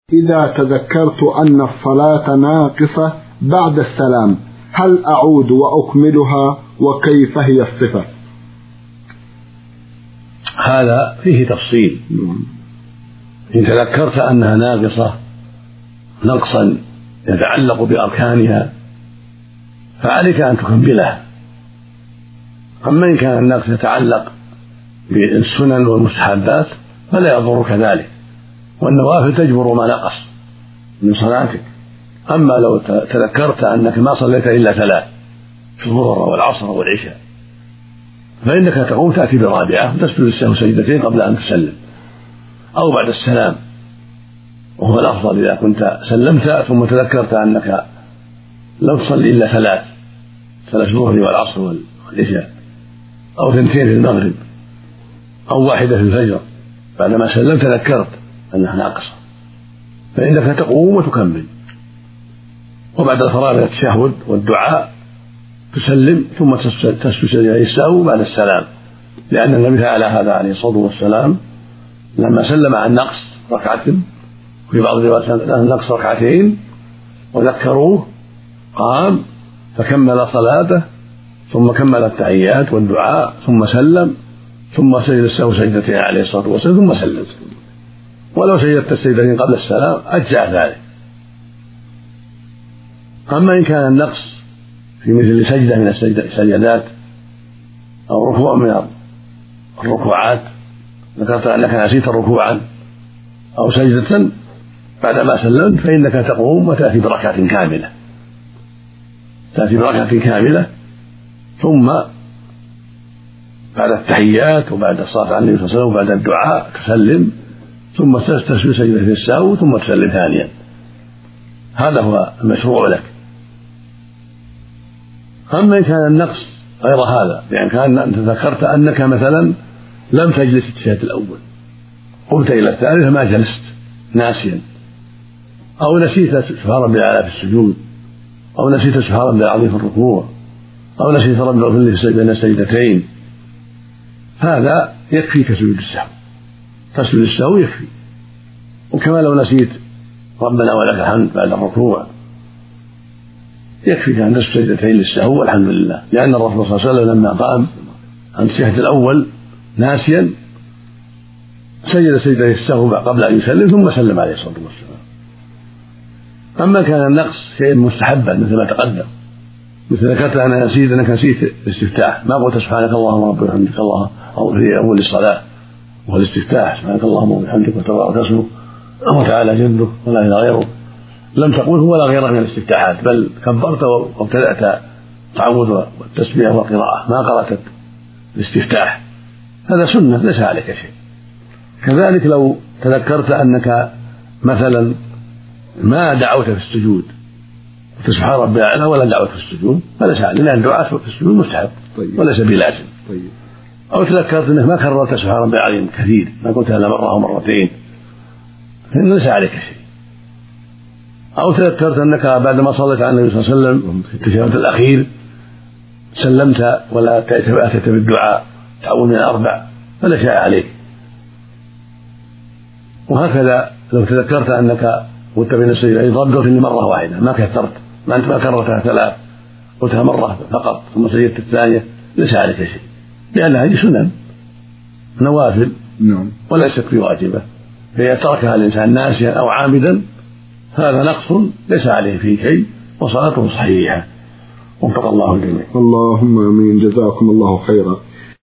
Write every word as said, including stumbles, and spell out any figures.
إذا تذكرت أن الصلاة ناقصة بعد السلام هل أعود وأكملها وكيف هي الصفة؟ هذا فيه تفصيل. إن تذكرت أنها ناقصة نقصا يتعلق بأركانها فعليك أن تكملها. أما إن كان النقص يتعلق بالسنن والمستحبات فلا يضرك ذلك، والنوافل تجبر ما نقص من صلاتك. أما لو تذكرت أنك ما صليت إلا ثلاث في الظهر والعصر والعشاء فإنك تقوم تأتي بالرابعة وتسجد السهو سجدتين قبل أن تسلم أو بعد السلام، وهو الأفضل إذا كنت سلمت ثم تذكرت أنك لم تصلي إلا ثلاث ثلاث الظهر والعصر والعشاء أو ثنتين في المغرب أو واحدة في الفجر، بعدما سلمت تذكرت أنها ناقصة فإنك تقوم وتكمل، وبعد الفراغ من التشهد والدعاء تسلم ثم تسجد سجدتي السهو بعد السلام، لأن النبي فعل هذا عليه الصلاة والسلام لما سلم عن نقص ركعة، في بعض الروايات نقص ركعتين وذكروه قام فكمل صلاته ثم كمل التحيات والدعاء ثم سلم ثم سجد السهو سجدتين عليه الصلاة والسلام ثم سلم. ولو سجدت السجدتين قبل السلام أجزأ ذلك. أما إن كان النقص في مثل سجدة من السجدات أو ركوع من الركوعات، ذكرت أنك نسيت ركوعا أو سجدة بعدما سلمت فإنك تقوم وتأتي بركعة كاملة تأتي بركعة كاملة ثم بعد التحيات وبعد الصلاة على النبي صلى الله عليه وسلم وبعد الدعاء تسلم ثم تسجد سجدة السهو ثم تسلم ثانيا. هذا هو المشروع لك. أما إن كان النقص غير هذا، يعني كان أنت ذكرت أنك مثلا لم تجلس في التشهد الأول قمت إلى الثالث ما جلست ناسيا، أو نسيت سبحان ربي الأعلى في السجود، أو نسيت سبحان ربي العظيم في الركوع، أو نسيت ربي اغفر لي بين السجدتين، هذا يكفيك سجود السهو، تسجد السهو يكفي. وكما لو نسيت ربنا ولك الحمد بعد الركوع يكفيك أن تسجد سجدتين للسهو والحمد لله، لأن الرسول صلى الله عليه وسلم لما قام عن التشهد الأول ناسيا سجد سجدتي السهو قبل أن يسلم ثم سلم عليه الصلاة والسلام. أما كان النقص شيء مستحبا مثل ما تقدم، مثل ذكرت أنا نسيت أنك نسيت الاستفتاح، ما قلت سبحانك اللهم ربنا وبحمدك الله أو في أول الصلاة وهو الاستفتاح سبحانك اللهم وبحمدك وتبارك اسمك وتعالى جدك ولا إله غيره، لم تقله ولا غيره من الاستفتاحات، بل كبرت وابتدأت التعوذ والتسبيح والقراءة ما قرأت الاستفتاح، هذا سنة ليس عليك شيء. كذلك لو تذكرت أنك مثلا ما دعوت في السجود سبحان ربي الأعلى ولا دعوت في السجود فليس عليك، لأن الدعاء في السجود مستحب وليس بلازم. أو تذكرت أنك ما كررت سبحان ربي العظيم كثير، ما قلتها إلا مرة أو مرتين، فإن ليس عليك شيء. أو تذكرت أنك بعدما صليت على النبي صلى الله عليه وسلم في التشهد الأخير سلمت ولا أتيت بالدعاء تعوذ من الأربع فلا شيء عليك. وهكذا لو تذكرت أنك قلت بين السجدتين ضربت لمرة واحدة ما كثرت، ما أنت ما كررتها ثلاث قلتها مرة فقط ثم سجدت الثانية ليس عليك شيء، لأن هذه سنن نوافل وليست بواجبة، فإذا تركها الإنسان ناسيا أو عامدا هذا نقص ليس عليه فيه شيء وصلاته صحيحة. وفق الله الجميع. اللهم آمين. جزاكم الله خيرا.